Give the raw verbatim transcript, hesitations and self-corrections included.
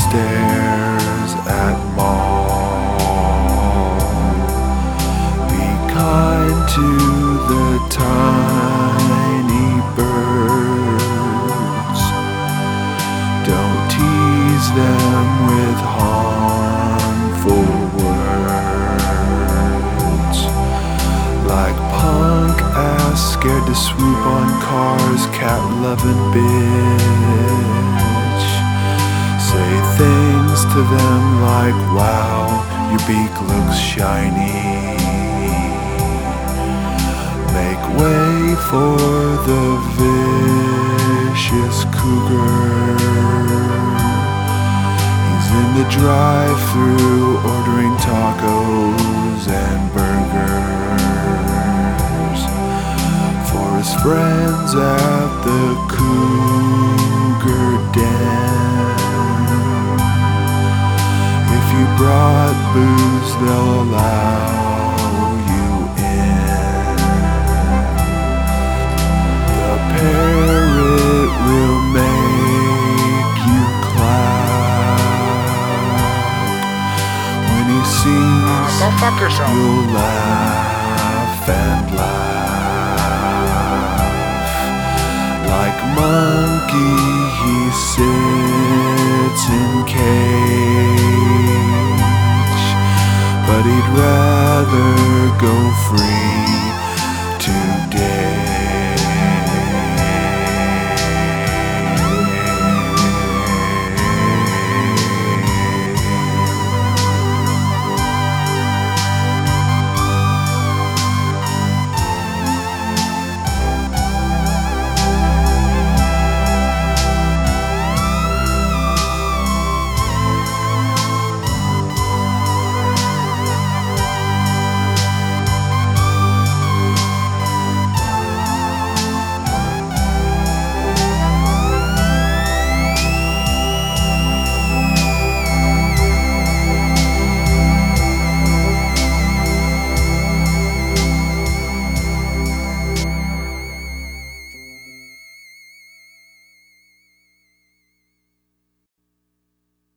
stares at mall. Be kind to the tiny birds. Don't tease them with harmful words. Like punk ass scared to swoop on cars, cat-loving bitch. Say things to them like, wow, your beak looks shiny. Make way for the vicious cougar. He's in the drive-thru ordering tacos and burgers for his friends at the Cougar Den. If you brought booze, they'll allow you in. The parrot will make you clap. When he sees Go fuck yourself. you'll laugh and laugh. Like monkey he sits in cage, but he'd rather go free today.